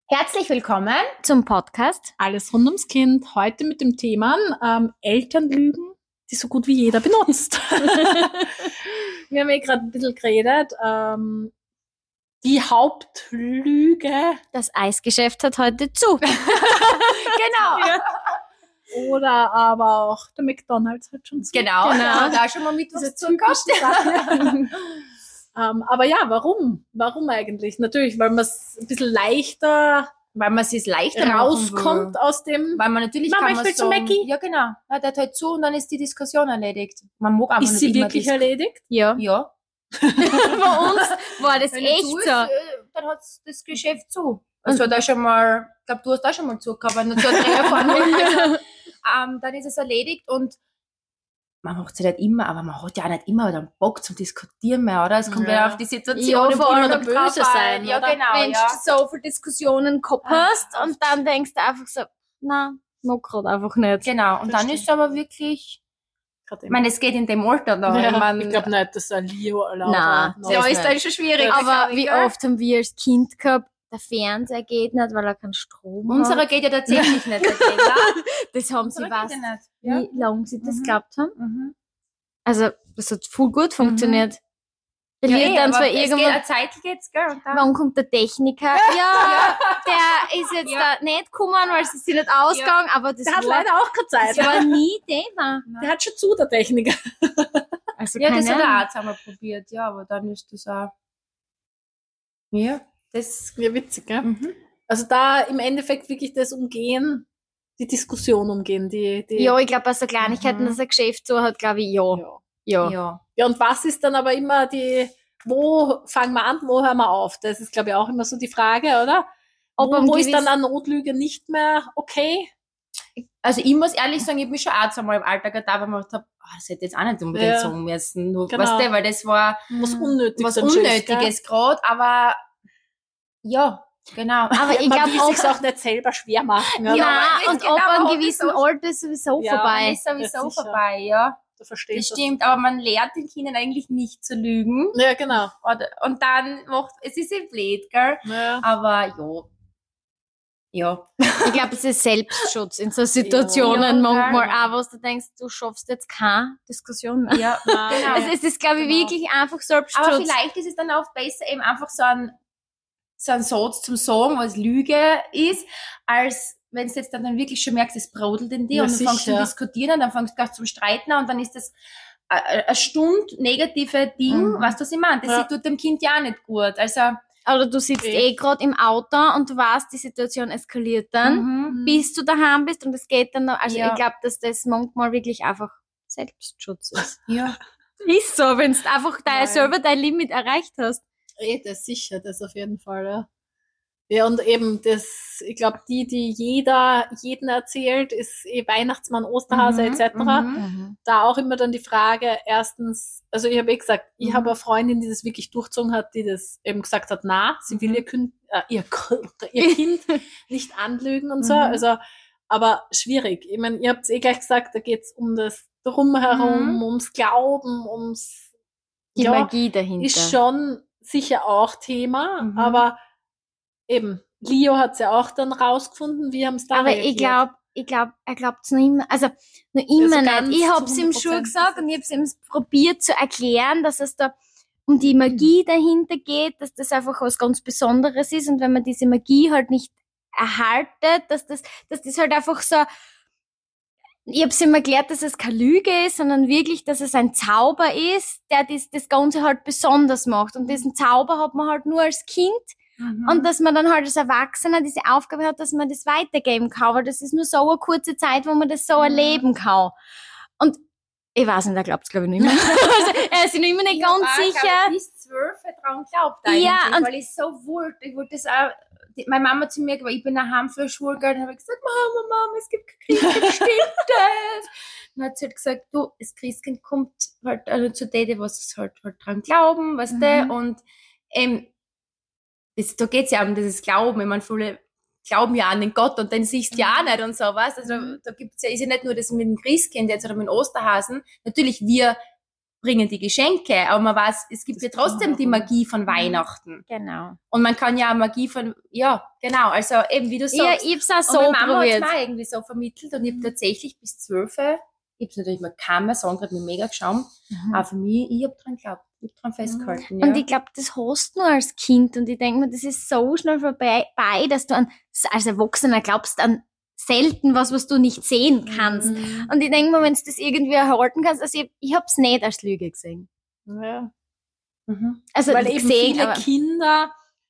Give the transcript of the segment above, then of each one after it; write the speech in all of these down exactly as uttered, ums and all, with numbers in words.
Herzlich willkommen zum Podcast Alles rund ums Kind. Heute mit dem Thema ähm, Elternlügen, die so gut wie jeder benutzt. Wir haben eh gerade ein bisschen geredet. Ähm, die Hauptlüge. Das Eisgeschäft hat heute zu. Genau. Ja. Oder aber auch der McDonald's hat schon zu. Genau, Genau. da schon mal mit was Diese zugehabt. typischen Sachen. ähm, aber ja, warum? Warum eigentlich? Natürlich, weil man es ein bisschen leichter Weil man es leichter rauskommt machen will. aus dem... Weil man natürlich Mama, kann ich man will zu sagen, Mackie. ja genau, ja, der hat halt zu und dann ist die Diskussion erledigt. Man mag einfach Ist nicht sie immer wirklich Dis- erledigt? Ja. Ja. Bei uns war das Wenn er echt zu ist, so. äh, dann hat das Geschäft zu. Also da schon mal, ich glaube, du hast da schon mal zugehabt, wenn du zu einer Dreherfahrung ähm, dann ist es erledigt und man macht es nicht immer, aber man hat ja auch nicht immer den Bock zum Diskutieren mehr, oder? Es kommt ja Ja. auf die Situation Ja, und vor wie allem man der drauf Böse ein. sein, Ja, oder? genau, Wenn ja. du so viele Diskussionen gehabt hast und dann denkst du einfach so, na, noch gerade einfach nicht. Genau, und Das dann stimmt. ist es aber wirklich, Gerade ich meine, es geht in dem Alter da. Ja, ich mein, ich glaube nicht, dass ein Leo erlaubt Nein, hat. ja, das ist dann nicht. schon schwierig. Das- Aber glaub ich, wie gell? oft haben wir als Kind gehabt, der Fernseher geht nicht, weil er keinen Strom Unserer hat. geht ja tatsächlich nicht. Der Fehler. Das haben sie Unserer was, geht ja nicht. Ja. wie lange sie das Mhm. geglaubt haben. Mhm. Also, das hat voll gut funktioniert. Der Ja, Lied eh, dann aber zwar es geht, irgendwann, eine Zeit geht's, gell? Und dann, wann kommt der Techniker? Ja, der ist jetzt Ja. da nicht gekommen, weil sie sich nicht ausgegangen, aber das Der hat war, leider auch keine das Zeit. war nie Thema. Der hat schon zu, der Techniker. Also ja, keine das hat Ahnung. er auch zusammen probiert, ja, aber dann ist das auch, ja, das, Ja, witzig, gell? mhm. Also da im Endeffekt wirklich das umgehen, die Diskussion umgehen, die, die Ja, ich glaube, bei so Kleinigkeiten, Mhm. dass ein Geschäft so hat, glaube ich, ja. Ja. Ja. ja. Ja, und was ist dann aber immer die, wo fangen wir an, wo hören wir auf? Das ist, glaube ich, auch immer so die Frage, oder? Ob wo am wo ist dann gewissen- eine Notlüge nicht mehr okay? Also ich muss ehrlich sagen, ich habe mich schon auch zweimal im Alltag gedacht, weil ich mir gedacht habe, oh, das hätte jetzt auch nicht unbedingt Ja. sagen müssen. Nur, Genau. weißt du, weil das war Was unnötig was dann schon ist, Unnötiges gerade, aber ja, genau. Aber gell? ich Man glaube will auch, sich's auch nicht selber schwer machen. Oder? Ja, nein, man und ist ab genau, einem man gewissen ist so- Alter ist sowieso Ja, Dann vorbei. ist sowieso Ja, sicher. vorbei, ja. Du verstehst Das stimmt, aber man lehrt den Kindern eigentlich nicht zu lügen. Das. Ja, genau. Oder, und dann macht, es ist eh blöd, gell? Ja. Aber ja. Ja. Ich glaube, es ist Selbstschutz in so Situationen Ja, manchmal total. auch, was du denkst, du schaffst jetzt keine Diskussion mehr. Ja, Nein, genau. Also es ist, glaube ich, Genau. wirklich einfach Selbstschutz. Aber vielleicht ist es dann auch besser, eben einfach so ein, so ein Satz zum Sagen, was Lüge ist, als wenn du jetzt dann, dann wirklich schon merkst, es brodelt in dir Ja, und dann fängst du sicher. an diskutieren und dann fängst du gleich zum Streiten an und dann ist das eine eine Stunde negative Ding, Mhm. weißt du, was ich meine? Das Ja. tut dem Kind ja auch nicht gut. Also, Oder du sitzt Eh. eh gerade im Auto und du weißt, die Situation eskaliert dann, mhm. bis du daheim bist und es geht dann noch. Also Ja. ich glaube, dass das manchmal wirklich einfach Selbstschutz ist. ja. Ist so, wenn du einfach dein, Nein. selber dein Limit erreicht hast. Eh, das sicher, das auf jeden Fall, ja. Ja, und eben das, ich glaube, die, die jeder, jeden erzählt, ist eh Weihnachtsmann, Osterhase Mhm, et cetera. mhm. Da auch immer dann die Frage, erstens, also ich habe eh gesagt, ich Mhm. habe eine Freundin, die das wirklich durchzogen hat, die das eben gesagt hat, na, sie will Mhm. ihr, kind, äh, ihr, K- ihr Kind nicht anlügen und so. Mhm. Also, aber schwierig. Ich meine, ihr habt es eh gleich gesagt, da geht's um das Drumherum, Mhm. ums Glauben, ums Die ja, Magie dahinter. ist schon sicher auch Thema, Mhm. aber eben, Leo hat's ja auch dann rausgefunden, wie haben's da Aber reagiert? ich glaube, ich glaube, er glaubt's noch immer, also noch so immer ganz nicht. Ich zu hab's ihm hundert schon Prozent gesagt ist und ich es- hab's ihm probiert zu erklären, dass es da um die Magie dahinter geht, dass das einfach was ganz Besonderes ist und wenn man diese Magie halt nicht erhaltet, dass das, dass das halt einfach so, ich hab's ihm erklärt, dass es keine Lüge ist, sondern wirklich, dass es ein Zauber ist, der das, das Ganze halt besonders macht und diesen Zauber hat man halt nur als Kind. Mhm. Und dass man dann halt als Erwachsener diese Aufgabe hat, dass man das weitergeben kann, weil das ist nur so eine kurze Zeit, wo man das so Mhm. erleben kann. Und ich weiß nicht, er glaubt es glaube ich nicht mehr. Also, er ist sich noch immer nicht Ich ganz hab auch, sicher. glaub ich, bis zwölf dran glaubt eigentlich, Ja, und- weil ich so wollte. Ich wollte das auch, die, meine Mama zu mir, ich bin daheim für Schulgeld, und habe ich gesagt, Mama, Mama, es gibt kein Christkind, stimmt das? Dann hat sie halt gesagt, du, das Christkind kommt halt also zu denen, was halt, halt dran glauben, weißt du, Mhm. und ähm, das, da geht's ja um dieses Glauben. Ich meine, viele glauben ja an den Gott und den siehst du ja auch nicht und sowas. Also da gibt's ja, ist ja nicht nur das mit dem Christkind jetzt oder mit dem Osterhasen. Natürlich, wir bringen die Geschenke, aber man weiß, es gibt Das ja trotzdem die Magie von Weihnachten. Genau. Und man kann ja auch Magie von, ja, genau, also eben, wie du Ja, sagst. ich hab's auch Und so meine Mama hat probiert. es mir auch irgendwie so vermittelt und ich habe tatsächlich bis zwölf, ich hab's natürlich mal keiner mehr sagen, gerade mir mega geschaut, Mhm. aber für mich, ich hab dran geglaubt, ich hab dran festgehalten, ja. Und ich glaube, das hast du nur als Kind. Und ich denke mir, das ist so schnell vorbei, dass du an, als Erwachsener glaubst an selten was, was du nicht sehen kannst. Mhm. Und ich denke mir, wenn du das irgendwie erhalten kannst, also ich, ich hab's nicht als Lüge gesehen. Ja. Mhm. Also Weil eben gesehen, viele aber Kinder,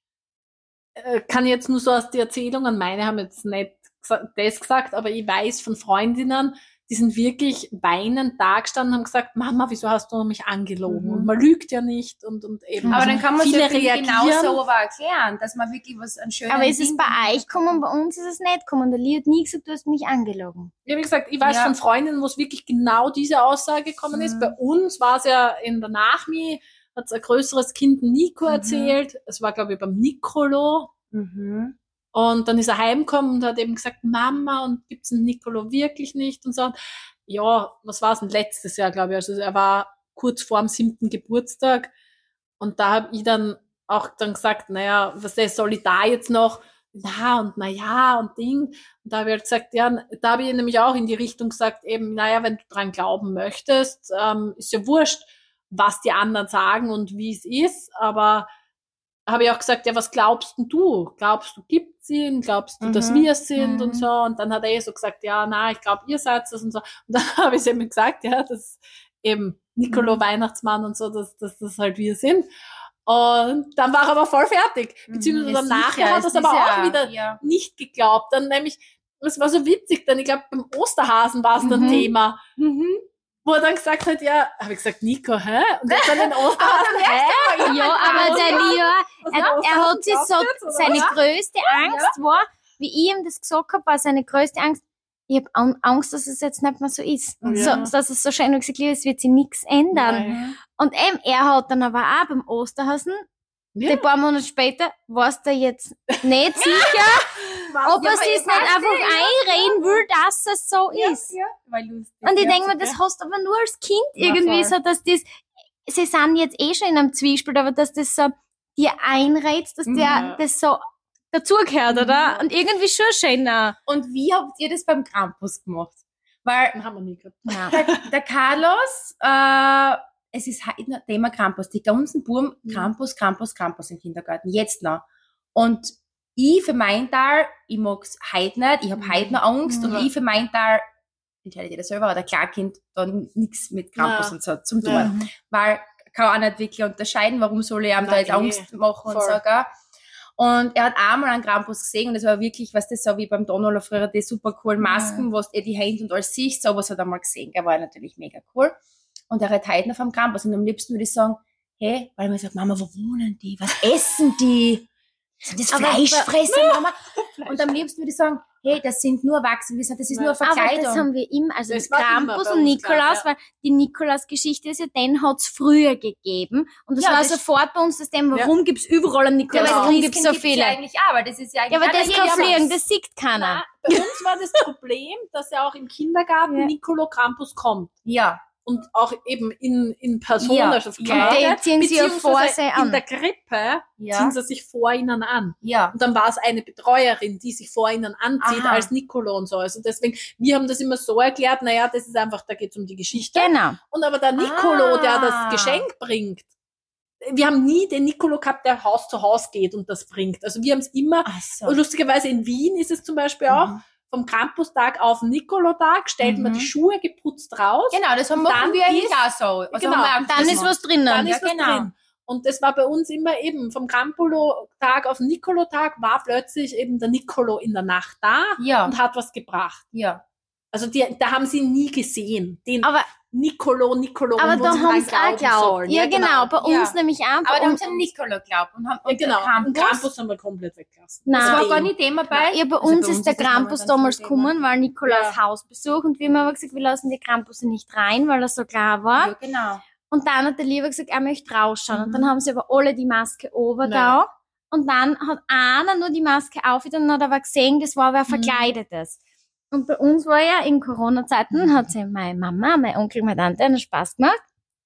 äh, kann jetzt nur so aus den Erzählungen, meine haben jetzt nicht gesa- das gesagt, aber ich weiß von Freundinnen, die sind wirklich weinend dagestanden und haben gesagt, Mama, wieso hast du mich angelogen? Mhm. Und man lügt ja nicht und, und eben. Aber also dann kann man viele es ja genau reagieren. so aber erklären, dass man wirklich was an schönen aber ist es Dingen- bei euch gekommen, bei uns ist es nicht gekommen. Der Lee hat nie gesagt, du hast mich angelogen. Ja, wie gesagt, ich weiß Ja. von Freundinnen, wo es wirklich genau diese Aussage gekommen ist. Mhm. Bei uns war es ja in der Nachmi, hat ein größeres Kind Nico Mhm. erzählt. Es war, glaube ich, beim Nicolo. Mhm. Und dann ist er heimgekommen und hat eben gesagt, Mama, und gibt's den Nicolo wirklich nicht? Und so. Ja, was war's denn letztes Jahr, glaube ich. Also er war kurz vor dem siebten Geburtstag. Und da habe ich dann auch dann gesagt, naja, was ist, soll ich da jetzt noch? Na und na ja und Ding. Und da habe ich halt gesagt, ja, da habe ich nämlich auch in die Richtung gesagt, eben, naja, wenn du dran glauben möchtest, ähm, ist ja wurscht, was die anderen sagen und wie es ist, aber habe ich auch gesagt, ja, was glaubst denn du? Glaubst du, gibt's ihn? Glaubst du, dass Mhm. wir es sind Mhm. und so? Und dann hat er eh so gesagt, ja, na, ich glaube, ihr seid es und so. Und dann habe ich es eben gesagt, ja, dass eben Nicolo Mhm. Weihnachtsmann und so, dass, dass das halt wir sind. Und dann war er aber voll fertig. Beziehungsweise Ja, dann nachher sicher, hat er es es aber ist auch ja- wieder ja. nicht geglaubt. Dann nämlich, es war so witzig, denn ich glaube, beim Osterhasen war es dann Mhm. Thema, Mhm. wo er dann gesagt hat, ja, habe ich gesagt, Nico, hä? Und er hat dann den Osterhasen, hä? Ja, aber der Lee, Was er, der er Osterhasen hat sich so, glaubt jetzt, oder seine was? größte Angst war, wie ich ihm das gesagt habe, war seine größte Angst, ich habe Angst, dass es jetzt nicht mehr so ist. Ja. So, dass es so schön und gesagt, es wird sich nichts ändern. Nein. Und eben, er hat dann aber auch beim Osterhasen, Ja. ein paar Monate später, war's da jetzt nicht sicher, ob Ja, er aber sich ich nicht weiß einfach einreden will, dass es so ist. Ja, weil lustig. Und ich ja. denke mir, das hast du aber nur als Kind Ja, irgendwie voll. so, dass das, sie sind jetzt eh schon in einem Zwiespalt, aber dass das so dir einredet, dass Mhm. der das so dazugehört, oder? Mhm. Und irgendwie schon schöner. Und wie habt ihr das beim Krampus gemacht? Weil Den haben wir nie gehabt. der, der Carlos, äh, es ist heute noch Thema Krampus. Die ganzen Buben, Mhm. Krampus, Krampus, Krampus im Kindergarten, jetzt noch. Und ich für mein Teil, ich mag's heute nicht, ich hab Mhm. heute noch Angst Mhm. und ich für mein Teil, entscheidet jeder selber, aber der Kleinkind dann nichts mit Krampus Ja. und so zum tun. Ja. Weil kann auch nicht wirklich unterscheiden, warum soll ich ihm da Nein, jetzt eh. Angst machen und Voll. so, gell? Und er hat einmal einen Krampus gesehen und das war wirklich, was das so wie beim Donald früher, die super coolen Masken, wo du eh die Hände und alles siehst, sowas hat er mal gesehen, gell? War natürlich mega cool. Und er hat heute noch am Krampus und am liebsten würde ich sagen, hey, weil man sagt, Mama, wo wohnen die? Was essen die? Sind das Aber- Fleischfresser, Mama? Und am liebsten würde ich sagen, hey, das sind nur Erwachsene, das ist Ja. nur Aber Verkleidung. das haben wir immer, also Das das war immer Krampus bei und uns Nikolaus, klar, weil die Nikolaus-Geschichte ist ja, den hat's früher gegeben. Und das Ja, war das- sofort bei uns das Thema, warum gibt's überall einen Ja, Nikolaus, aber warum das gibt's Kind so gibt's viele? Ja, eigentlich auch, aber das ist ja eigentlich Ja, aber das jeder kann weiß. fliegen, das sieht keiner. Bei uns war das Problem, dass ja auch im Kindergarten Ja. Nicolo Krampus kommt. Ja. Und auch eben in, in Person, Ja. also Ja. Kleide, Die ziehen sie ja beziehungsweise vor sie an. in der Krippe Ja. ziehen sie sich vor ihnen an. Ja. Und dann war es eine Betreuerin, die sich vor ihnen anzieht Aha. als Nicolo und so. Also deswegen, wir haben das immer so erklärt, naja, das ist einfach, da geht es um die Geschichte. Genau. Und aber der Nicolo, Ah. der das Geschenk bringt, wir haben nie den Nicolo gehabt, der Haus zu Haus geht und das bringt. Also wir haben es immer, Ach so. und lustigerweise in Wien ist es zum Beispiel auch, Mhm. vom Krampustag auf den Nikolotag stellt man Mhm. die Schuhe geputzt raus. Genau, das haben Und machen dann wir eigentlich ist- auch so. Also genau, haben wir auch Dann das ist gemacht. was drinnen. Dann Ja, ist was genau. drin. Und das war bei uns immer eben, vom Krampolo-Tag auf den Nikolotag war plötzlich eben der Nicolo in der Nacht da Ja. und hat was gebracht. Ja. Also die, da haben sie nie gesehen. Den Aber, Nicolo, Nicolo, aber wo da sie haben dran sie auch glauben geglaubt. sollen. Ja, genau. Bei Ja. uns nämlich auch. Bei Aber da haben uns, sie an Nicolo geglaubt und haben Ja, und der genau. Und Krampus, Krampus haben wir komplett weggelassen. Nein. das Also war den. gar nicht Thema bei. ja, bei Also uns bei ist uns der ist das nochmal Krampus ganz damals viel Thema. gekommen, weil Nikolaus Ja. Hausbesuch und wir haben aber gesagt, wir lassen die Krampusse nicht rein, weil er so klar war. Ja, genau. Und dann hat der Lieber gesagt, er möchte rausschauen. Und Mhm. dann haben sie aber alle die Maske oben Nein. da. Und dann hat einer nur die Maske auf und hat aber gesehen, das war wer Mhm. verkleidetes. Und bei uns war ja in Corona-Zeiten, Mhm. hat sich meine Mama, mein Onkel, meine Tante einen Spaß gemacht.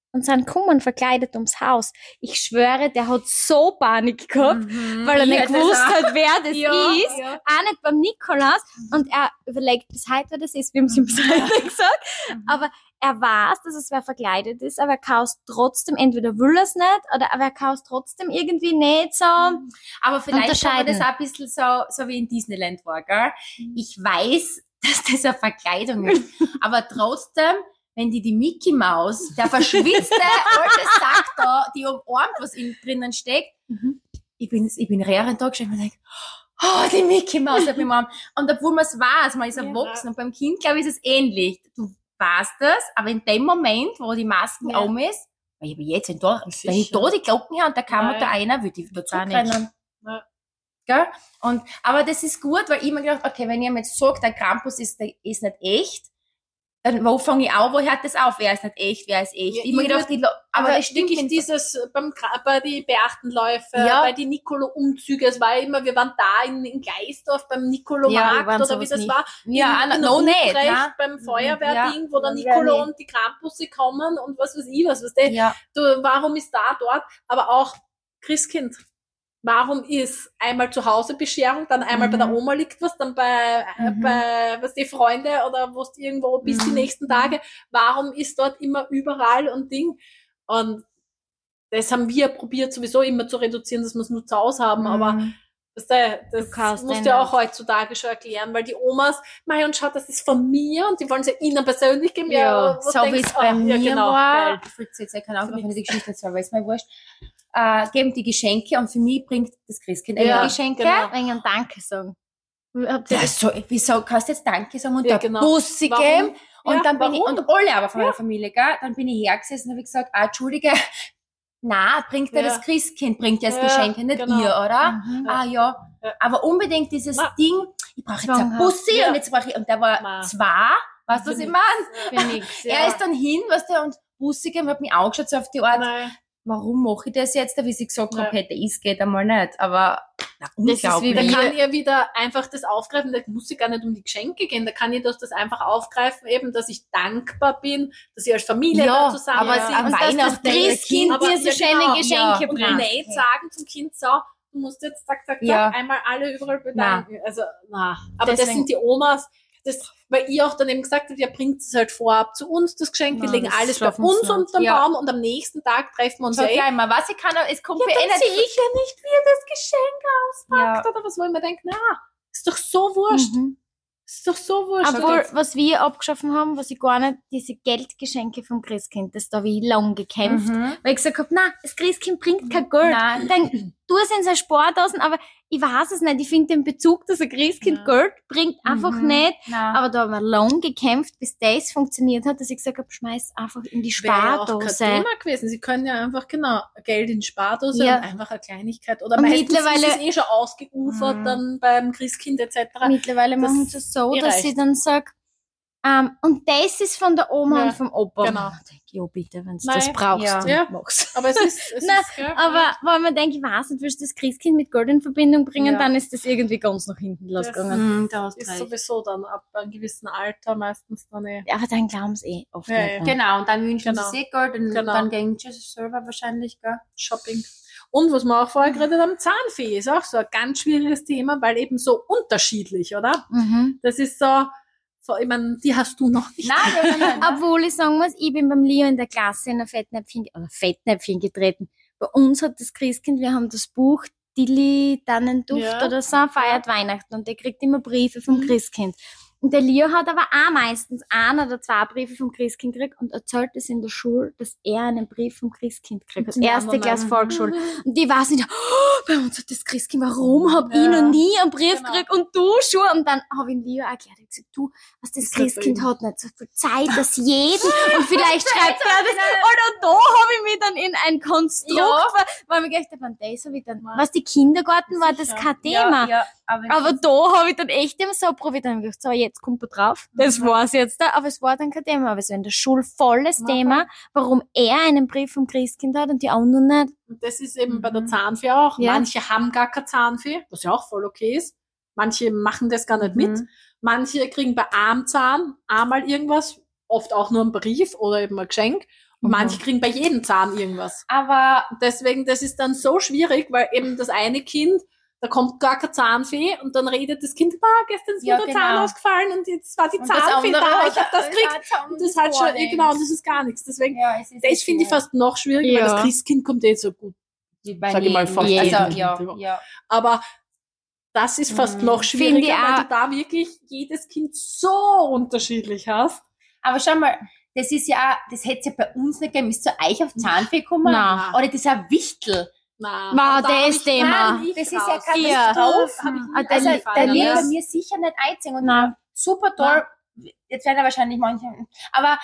und sind gekommen, verkleidet ums Haus. Ich schwöre, der hat so Panik gehabt, Mhm. weil er Ich nicht hätte gewusst das auch. hat, wer das Ja, ist. ja. Auch nicht beim Nikolaus. Und er überlegt bis heute, wer das ist. Wir haben es ihm bis heute nicht gesagt. Mhm. Aber er weiß, dass es wer verkleidet ist, aber er kann es trotzdem, entweder will er es nicht, oder aber er kann es trotzdem irgendwie nicht so. Aber vielleicht kann man das Unterscheiden. auch ein bisschen so, so wie in Disneyland war, gell? Ich weiß, dass das eine Verkleidung ist. Aber trotzdem, wenn die die Mickey Maus, der verschwitzte alte Sack da, die umarmt, was innen drinnen steckt, Mhm. ich bin, ich bin rehren Tag gestanden und denke, oh, die Mickey Maus hat mich umarmt. Und obwohl man es weiß, man ist Ja. erwachsen und beim Kind, glaube ich, ist es ähnlich. Du weißt das, aber in dem Moment, wo die Masken Ja. um ist, weil ich aber jetzt, wenn, da, wenn ich Sicher. da die Glocken höre und da kam Nein. da einer, würde ich da auch nicht. zurückrennen. Ja. Gell? Und, aber das ist gut, weil ich mir gedacht, okay, wenn ihr mir jetzt sagt, der Krampus ist, der ist nicht echt, dann wo fange ich an, wo hört das auf? Wer ist nicht echt, wer ist echt? Ja, ich mir ich gedacht, die, Lo- aber das stimmt wirklich nicht. dieses beim Gra- bei die Beachtenläufe, Ja. bei die Nicolo-Umzüge, es war immer, wir waren da in, in Gleisdorf beim Ja, wir Nicolo-Markt waren oder wie sowas das nie. war. Ja, in, ah, in no, nicht, Ruprecht ne? beim Feuerwehrding, Ja, wo der ja, Nicolo nicht. und die Krampusse kommen und was weiß ich, was weiß ich. Ja, Du, warum ist da dort? Aber auch Christkind. Warum ist einmal zu Hause Bescherung, dann einmal Mhm. bei der Oma liegt was, dann bei, äh, Mhm. bei was die Freunde oder wo es irgendwo bis die Mhm. nächsten Tage. Warum ist dort immer überall und Ding? Und das haben wir probiert sowieso immer zu reduzieren, dass wir es nur zu Hause haben, aber Mhm. weißt du, das Du kannst musst den du ja nicht. auch heutzutage schon erklären, weil die Omas, mei und schaut, das ist von mir und die wollen es ja ihnen persönlich geben. Ja, was so wie denkst es du? bei Ah, mir ja, genau, war, geil. ich will jetzt ja keine Ahnung, wenn ich die Geschichte erzähle, weil es mir wurscht, äh, geben die Geschenke und für mich bringt das Christkind Ja, ja, Geschenke. genau. Wegen einem Danke sagen. Habt ihr Ja, das? so, wieso kannst du jetzt Danke sagen und Ja, der genau. Bussi Warum? geben? Und Ja, dann bin ich, warum? und alle aber von meiner Familie, gell? Dann bin ich hergesessen und habe gesagt, ah, Entschuldige, na, bringt dir Ja. das Christkind, bringt dir das Ja, Geschenke, nicht genau. ihr, oder? Mhm. Ah, ja. Ja. Aber unbedingt dieses Na. Ding, ich brauche jetzt ein Zwanghaft. Bussi Ja. und jetzt brauche ich, und der war Na. zwei, weißt du, was Für ich nix. meine? Für nix, ja. Er ist dann hin, weißt du, und Bussi gegeben, hat mich angeschaut, so auf die Art, Nein. warum mache ich das jetzt, wie sie gesagt Ja. habe, hätte ich es geht einmal nicht, aber, na, ist wie unglaublich. Da wir- kann ja wieder einfach das aufgreifen, da muss ich gar nicht um die Geschenke gehen, da kann ich das, das einfach aufgreifen, eben, dass ich dankbar bin, dass ich als Familie Ja, da zusammen aber sind. am Und dass das Weihnachten Christkind aber- dir so ja, schöne genau, Geschenke ja. und bringt. nicht sagen zum Kind, so, du musst jetzt zack, zack, zack, Ja. einmal alle überall bedanken. Also, na. Aber das Deswegen- sind die Omas, das, weil ihr auch dann eben gesagt habt, ihr bringt es halt vorab zu uns, das Geschenk, wir Na, legen das alles bei schaffen sie uns nicht. unter den Ja. Baum und am nächsten Tag treffen wir uns So ja eh. gleich mal, was ich kann, es kommt Ja, mir eh dann sehe nicht. ich ja nicht, wie ihr das Geschenk auspackt Ja. oder was, wo ich mir denke, na, ist doch so wurscht. Mhm. Ist doch so wurscht. Obwohl, was wir abgeschaffen haben, was ich gar nicht, diese Geldgeschenke vom Christkind, das da habe ich lang gekämpft. Mhm. Weil ich gesagt habe, nein, das Christkind bringt kein Geld. Nein. Dann tu es in seine Spardosen, aber ich weiß es nicht. Ich finde den Bezug, dass ein Christkind Ja. Geld bringt, einfach Mhm. nicht. Nein. Aber da haben wir lang gekämpft, bis das funktioniert hat, dass ich gesagt habe, schmeiß einfach in die wäre ja auch kein Spardose. Thema gewesen. Sie können ja einfach, genau, Geld in die Spardose Ja. und einfach eine Kleinigkeit. Oder Und meistens mittlerweile- ist es eh schon ausgeufert, Mhm. dann beim Christkind et cetera. Mittlerweile Das machen sie es so, eh dass reicht. sie dann sagt, ähm, und das ist von der Oma Ja, und vom Opa. genau. Und ich denke, jo, bitte, wenn du Nein, das brauchst, ja. dann Ja. mach's. Aber es ist, es Nein, ist, gell, Aber weil man denkt, ich weiß nicht, willst du das Christkind mit Geld in Verbindung bringen, Ja. dann ist das irgendwie ganz nach hinten losgegangen. Mhm, da hast du ist recht. sowieso dann ab einem gewissen Alter meistens dann eh. Ja, aber dann glauben sie eh oft Ja, nicht. ja. dran. Genau, und dann wünschen Genau. sie sich Geld und Genau. dann gehen sie selber wahrscheinlich, gell? Shopping. Und was wir auch vorher geredet haben, Zahnfee ist auch so ein ganz schwieriges Thema, weil eben so unterschiedlich, oder? Mhm. Das ist so, so ich meine, die hast du noch nicht. Nein, ja, nein, nein. Obwohl ich sagen muss, ich bin beim Leo in der Klasse in ein Fettnäpfchen, oder Fettnäpfchen getreten. Bei uns hat das Christkind, wir haben das Buch Dilly Tannenduft Ja. oder so, feiert Weihnachten und der kriegt immer Briefe vom Mhm. Christkind. Und der Leo hat aber auch meistens ein oder zwei Briefe vom Christkind gekriegt und erzählt es in der Schule, dass er einen Brief vom Christkind kriegt. Also Ja, erste Mama. Klasse Volksschule. Und die weiß nicht, oh, bei uns hat das Christkind, warum hab ich Ja. noch nie einen Brief Genau. gekriegt und du schon? Und dann habe ich ihm Leo erklärt, ich hab gesagt, du, was das Ist das Christkind bei ihm? hat nicht so viel Zeit, dass jeden und vielleicht schreibt er das. Oder da habe ich mich dann in ein Konstrukt, Ja. weil, weil ich gedacht habe, wenn das habe ich dann, was die Kindergarten war, das Sicher. kein Thema. Ja, ja, aber, Aber da habe ich dann echt immer so probiert. Dann habe ich gedacht, so, jetzt kommt er drauf. Das Mhm. war's jetzt da. Aber es war dann kein Thema. Aber es war in der Schule volles Na, Thema, warum er einen Brief vom Christkind hat und die anderen nicht. Und das ist eben bei der Mhm. Zahnfee auch. Ja. Manche haben gar keine Zahnfee, was ja auch voll okay ist. Manche machen das gar nicht mit. Mhm. Manche kriegen bei Armzahn einmal irgendwas, oft auch nur einen Brief oder eben ein Geschenk. Manche kriegen bei jedem Zahn irgendwas. Aber Deswegen, das ist dann so schwierig, weil eben das eine Kind, da kommt gar keine Zahnfee und dann redet das Kind, ah, gestern ist mir Ja, der genau. Zahn ausgefallen und jetzt war die und das Zahnfee andere da, hat- ich hab das hat- gekriegt. hat- Und das hat schon, vornehmen. genau, das ist gar nichts. Deswegen, Ja, es ist das finde ich fast noch schwieriger, weil Ja. das Christkind kommt eh so gut. wie bei sag ich mal, jedem. fast jedem also, Kind, ja, ja. ja. Aber das ist fast Mhm. noch Finde schwieriger, ich weil auch. du da wirklich jedes Kind so unterschiedlich hast. Aber schau mal, das ist ja, das hätte es ja bei uns nicht gegeben. Ist zu euch auf Zahnfee gekommen? Nein. Oder dieser Wichtel? Na, Ma, aber da der hab ist ich Thema. gar nicht Das ist ja raus. keine Ja. Katastrophe. Hab ich nie Ah, der Also, angefangen, der Liebe liegt ja. bei mir sicher nicht einziehen. Und Nein. super toll. Jetzt werden ja wahrscheinlich manche, aber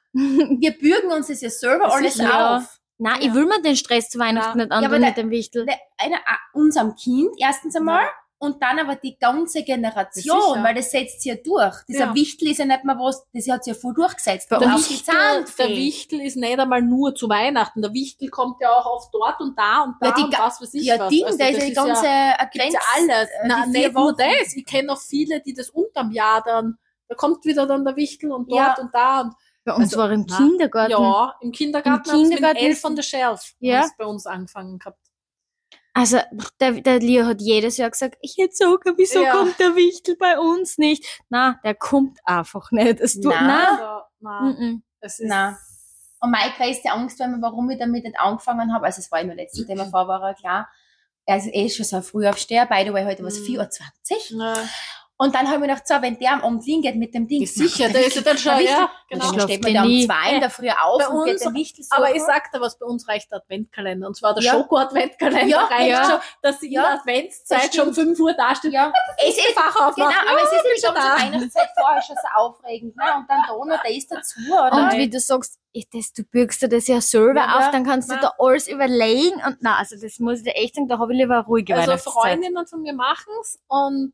wir bürgen uns das ja selber Das alles ist ja- auf. Nein, ich will mir den Stress zu Weihnachten Ja. nicht antun aber der- mit dem Wichtel. Der- Eine, a- unserem Kind erstens einmal Ja. und dann aber die ganze Generation, Sicher. weil das setzt sich ja durch. Dieser Ja. Wichtel ist ja nicht mehr was, das hat sich ja voll durchgesetzt. Bei Aber Der auch uns- die Wichtel, der Zahnfee. Wichtel ist nicht einmal nur zu Weihnachten. Der Wichtel kommt ja auch oft dort und da und da Ja, die und ga- was weiß ich Ja, was. Ding, Also da ist das ja die ganze ja, äh, gibt's Grenz, ja alles. äh, Na, die vier nicht nur Wochen. das. Ich kenne auch viele, die das unterm Jahr dann, da kommt wieder dann der Wichtel und dort Ja. und da und Bei uns Also, war im na, Kindergarten. ja, im Kindergarten, Im Im Kindergarten Kindergarten Elf ist- on the Shelf Ja. haben's bei uns angefangen gehabt. Also, der, der Leo hat jedes Jahr gesagt, ich hätte so gern, wieso Ja. kommt der Wichtel bei uns nicht? Na, der kommt einfach nicht. Es tut, Na. na, Also, na, mhm. es ist, Na. Und meine größte Angst war immer, warum ich damit nicht angefangen habe, also es war immer letztes Thema vor, war er klar, er ist eh schon so ein Frühaufsteher, by the way, heute war es Mhm. vier Uhr zwanzig. na, Und dann habe ich mir gedacht, so, wenn der am Abend liegen geht mit dem Ding, ist sicher, macht der ist ja dann schon, Wichtel. ja, Und genau. dann Schlaft steht man der da um nie. zwei in der Früh auf Bei und geht uns- den Wichtel so. Aber ich sag dir was, bei uns reicht der Adventkalender. Und zwar der Ja. Schoko-Adventkalender Ja, reicht ja. schon, dass sie Ja. in der Adventszeit Das schon stimmt. fünf Uhr dasteht. ja, es ist, Fach genau, aufmachen. aber es ist nämlich schon da. zur Weihnachtszeit vorher schon so aufregend, ne? Und dann da noch das dazu, oder? Und wie du sagst, ich, das, du bürgst dir das ja selber Ja, auf, ja. dann kannst du Ja. da alles überlegen. Und na, also das muss ich dir echt sagen, da habe ich lieber eine ruhige Also Weihnachtszeit. Freundinnen von mir machen's und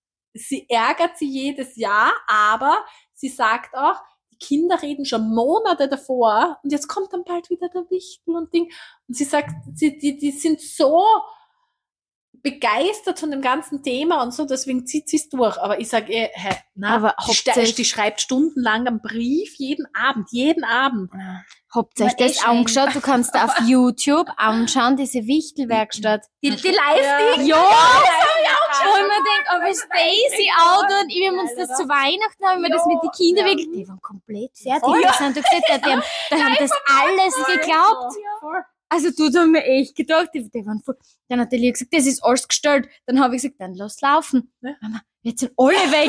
sie ärgert sie jedes Jahr, aber sie sagt auch, die Kinder reden schon Monate davor und jetzt kommt dann bald wieder der Wichtel und Ding. Und sie sagt, sie, die, die sind so begeistert von dem ganzen Thema und so, deswegen zieht sie es durch. Aber ich sage ihr, hä, na, Aber die, ste- hauptsächlich- die schreibt stundenlang einen Brief, jeden Abend, jeden Abend. Habt ihr euch Man eh das schon. angeschaut? Du kannst da auf YouTube anschauen, diese Wichtelwerkstatt. Die, die Live-Ding. Ja, Ja, wo ich mir denke, aber Stacy, Auto und ich, wir haben uns das zu Weihnachten, haben wir das mit den Kindern wirklich, die waren komplett fertig. Voll. Die sind, du gesehen, die, die haben, die haben das alles geglaubt. Voll. Also du, da haben wir echt gedacht, die, die waren voll. Dann hat der Lia gesagt, das ist alles gestellt. Dann habe ich gesagt, dann lass laufen. Ja. Mama, jetzt sind alle weg.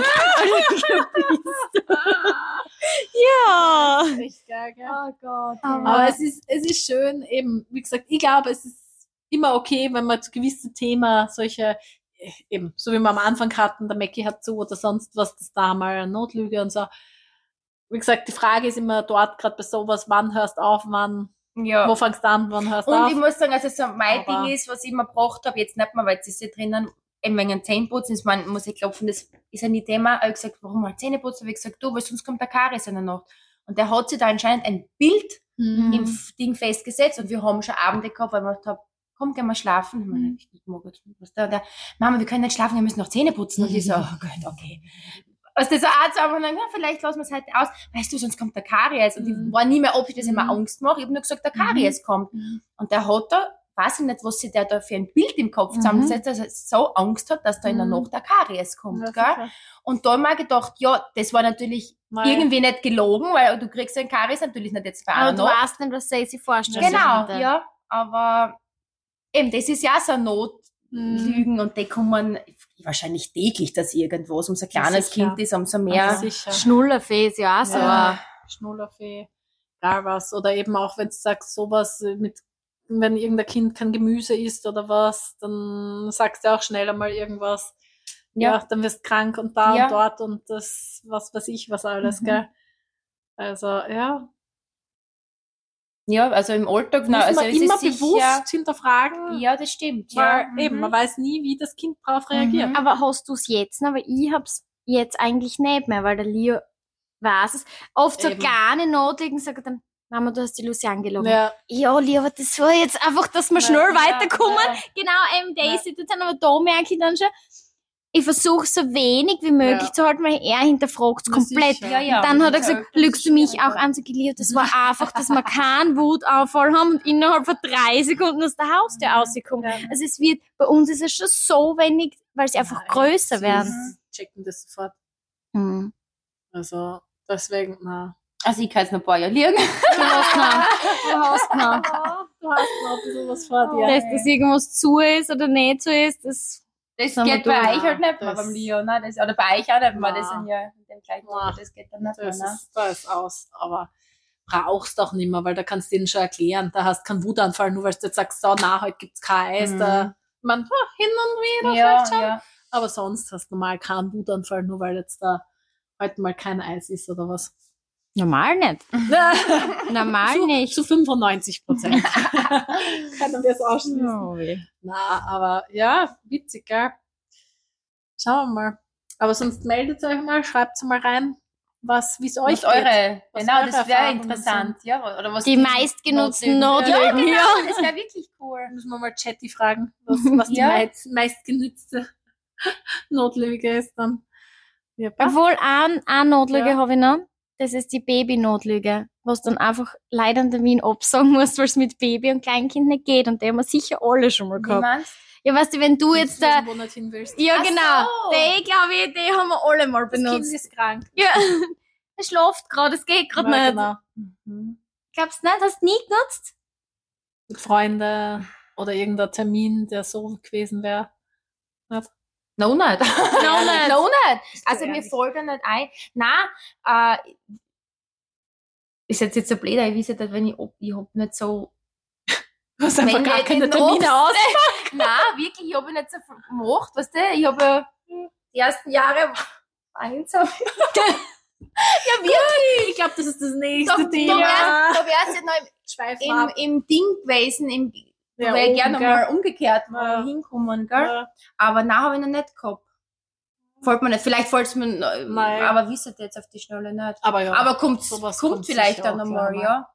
Ja. Echt geil, gell? Oh Gott. Aber- Aber es ist, es ist schön, eben, wie gesagt, ich glaube, es ist immer okay, wenn man zu gewissen Themen solche, äh, eben, so wie wir am Anfang hatten, der Mackie hat zu oder sonst was, das da mal eine Notlüge und so. Wie gesagt, die Frage ist immer dort, gerade bei sowas, wann hörst du auf, wann, Ja. wo fängst du an, wann hörst du Und auf? ich muss sagen, also so mein Aber- Ding ist, was ich immer gebracht habe, jetzt nicht mehr, weil es ist ja drinnen, eben wegen dem Zähneputzen, ist man, muss ich klopfen, das ist ja nicht Thema. Ich habe gesagt, warum mal Zähneputzen? Habe ich gesagt, du, weil sonst kommt der Karies in der Nacht. Und der hat sich da anscheinend ein Bild Mhm. im F- Ding festgesetzt und wir haben schon Abende gehabt, weil ich gedacht habe, komm, gehen wir schlafen. Ich meine, ich mag jetzt, was da, der, Mama, wir können nicht schlafen, wir müssen noch Zähne putzen. Und ich so, oh Gott, okay. Was das so Arzt aber dann, ja, vielleicht lassen wir es heute aus. Weißt du, sonst kommt der Karies. Und Mhm. ich war nie mehr, ob ich das immer Mhm. Angst mache. Ich habe nur gesagt, der Karies kommt. Mhm. Und der hat da, weiß ich nicht, was sich der da für ein Bild im Kopf Mhm. zusammensetzt, dass er so Angst hat, dass da in der Mhm. Nacht der Karies kommt, Ja, gell? sicher. Und da habe ich gedacht, ja, das war natürlich Nein. irgendwie nicht gelogen, weil du kriegst den Karies natürlich nicht jetzt bei Aber einer du Nacht. weißt nicht, was sie sich vorstellt. Genau, ja. Aber eben, das ist ja so ein Notlügen und die kommen wahrscheinlich täglich, dass irgendwas, umso kleines sicher. Kind ist, umso Ja, mehr. sicher. Schnullerfee ist ja auch so. Ja. Schnullerfee, egal was. Oder eben auch, wenn du sagst, sowas mit, wenn irgendein Kind kein Gemüse isst oder was, dann sagst du auch schneller mal irgendwas. Ja, Ja. dann wirst du krank und da Ja. und dort und das, was weiß ich, was alles, Mhm. gell. Also, ja. Ja, also im Alltag, Muss na, also man es immer ist sicher, bewusst hinterfragen, ja, das stimmt, weil ja. eben, mhm. man weiß nie, wie das Kind darauf reagiert. Mhm. Aber hast du es jetzt noch? Weil ich hab's jetzt eigentlich nicht mehr, weil der Leo weiß es. Oft so Eben. kleine Notlegen sagt er dann, Mama, du hast die Lucy angelogen. Ja. Ja, Leo, aber das war jetzt einfach, dass wir schnell Ja, weiterkommen. Ja. Genau, eben die Situation, aber da merke ich dann schon, ich versuche so wenig wie möglich Ja. zu halten, weil er hinterfragt es Na komplett. sicher. Ja, ja. Und dann hat er das ist gesagt, halt- lügst du mich das ist auch an, so geliert. Das war einfach, dass wir keinen Wutanfall haben und innerhalb von drei Sekunden aus der Haustür rauskommen. Ja. Also es wird, bei uns ist es schon so wenig, weil sie einfach Nein, größer sie werden. checken das sofort. Hm. Also, deswegen, na. Also ich kann jetzt noch ein paar Jahre liegen. Du hast noch, du hast noch. Du hast noch ein bisschen was vor Oh. dir. Dass das irgendwas zu ist oder nicht zu ist, das Das Sagen wir geht bei durch. euch halt nicht mehr Das- beim Leon, ne? Das, oder bei euch auch nicht mehr, Na. das sind ja in dem gleichen Na. Alter, das geht dann nicht mehr, Das ne? ist, da ist aus. Aber brauchst auch nicht mehr, weil da kannst du denen schon erklären. Da hast keinen Wutanfall, nur weil du jetzt sagst, so, na, heute gibt's kein Eis. Mhm. Da, man, ha, hin und wieder Ja, vielleicht schon. ja. Aber sonst hast du normal keinen Wutanfall, nur weil jetzt da heute mal kein Eis ist oder was. normal nicht. Normal zu, nicht. Zu fünfundneunzig Prozent. Können wir es ausschließen. Na, aber ja, witzig, gell? Schauen wir mal. Aber sonst meldet euch mal, schreibt mal rein, was, wie es euch Was geht. eure, Was genau, eure das wäre Erfahrungen interessant, ja. Oder was Die meistgenutzten Notlügen- Notlügen, Ja, ja. genau, das wäre wirklich cool. Müssen wir mal Chatty fragen, was, was die Ja. meist, meistgenützte Notlüge ist dann. Ja, passt. Obwohl, ein, eine Notlüge Ja. habe ich noch. Das ist die Baby-Notlüge, was dann einfach leider einen Termin absagen musst, weil es mit Baby und Kleinkind nicht geht. Und die haben wir sicher alle schon mal Wie gehabt. meinst Ja, weißt du, wenn du jetzt da, irgendwo nicht hin willst. ja Ach genau, so. die, glaube ich, die haben wir alle mal Das Kind benutzt. ist krank. Ja, er schläft gerade, es geht gerade Ja, nicht. genau. du? Glaubst du nicht, hast du nie genutzt? Mit Freunden oder irgendein Termin, der so gewesen wäre. No, nicht. No, nicht. No, nicht. Bist du Also mir ehrlich? fällt da nicht ein. Nein, äh, ist jetzt jetzt so blöd, ich weiß nicht, wenn ich, ob, ich hab nicht so, Du hast einfach wenn gar ich keine den Termine aus. Obst- Nein, wirklich, ich habe nicht so viel gemacht, weißt du, ich habe ja die ersten Jahre einsam. Ja, wirklich. Ich glaube, das ist das Da, nächste da Thema. wär's da wär's ja noch im, Schweifen im, ab. im Ding gewesen, im, Ja, ja, wäre ich oben, gerne gell? mal umgekehrt Ja. mal hinkommen, gell? Ja. Aber nein, habe ich noch nicht gehabt. Fällt mir nicht. Vielleicht fällt es mir, noch- Nein. aber wisst ihr jetzt auf die Schnelle nicht. Aber ja, Aber kommt, sowas kommt kommt vielleicht sicher dann auch nochmal, klar, ja.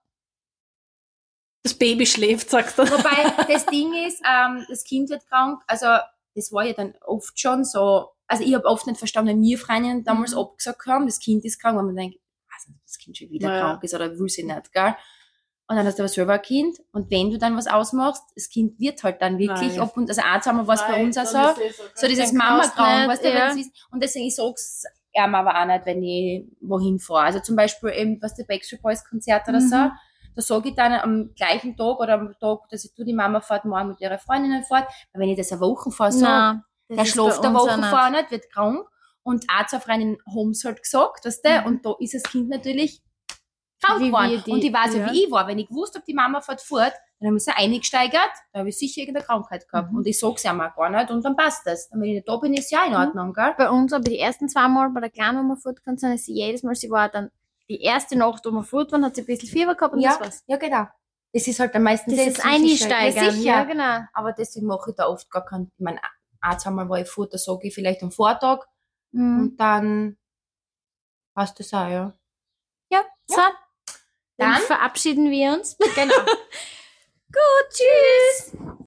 das Baby schläft, sagst du. Wobei, das Ding ist, ähm, das Kind wird krank, also das war ja dann oft schon so, also ich habe oft nicht verstanden, wenn wir Freundinnen damals Mhm. abgesagt haben, das Kind ist krank, weil man denkt, ich weiß nicht, ob das Kind schon wieder Naja. krank ist oder will sie nicht, gell? Und dann hast du aber selber ein Kind und wenn du dann was ausmachst, das Kind wird halt dann wirklich, Nein. ob und, also ein, zweimal war es bei Nein, uns auch dann so, ist eh so dieses Dann Mama kannst du krank, nicht, weißt du, ja. wenn es ist. Und deswegen, ich sag's ihm aber auch nicht, wenn ich wohin fahre. Also zum Beispiel eben, was der Backstreet Boys Konzert oder so, Mhm. da sage ich dann am gleichen Tag oder am Tag, dass ich tu die Mama fährt morgen mit ihrer Freundinnen fort, weil wenn ich das eine Woche fahre, so, Nein, das der ist schläft bei eine uns Woche auch nicht. vorher nicht, wird krank. Und auch zwei Freundinnen haben es halt gesagt, weißt du, Mhm. und da ist das Kind natürlich krank Wie geworden. wir die- Und ich weiß ja, ja. wie ich war. Wenn ich gewusst habe, die Mama fährt fort, dann habe ich sie eingesteigert, dann habe ich sicher irgendeine Krankheit gehabt. Mhm. Und ich sag's ja mal gar nicht und dann passt das. Und wenn ich nicht da bin, ist ja in Ordnung, gell? Bei uns aber die ersten zwei Mal bei der Kleinen, wo wir fortgegangen sind, ist sie jedes Mal, sie war dann die erste Nacht, wo wir fort waren, hat sie ein bisschen Fieber gehabt und Ja, das war's. ja, genau. Das ist halt am meisten Das ist Einsteigern. Ja, sicher. Ja, genau. Aber deswegen mache ich da oft gar keinen, ich meine, ein, zweimal war ich fort, da sage ich vielleicht am Vortag Mhm. und dann passt das auch, ja. Ja, so. Dann Dann- verabschieden wir uns. Genau. Gut, tschüss.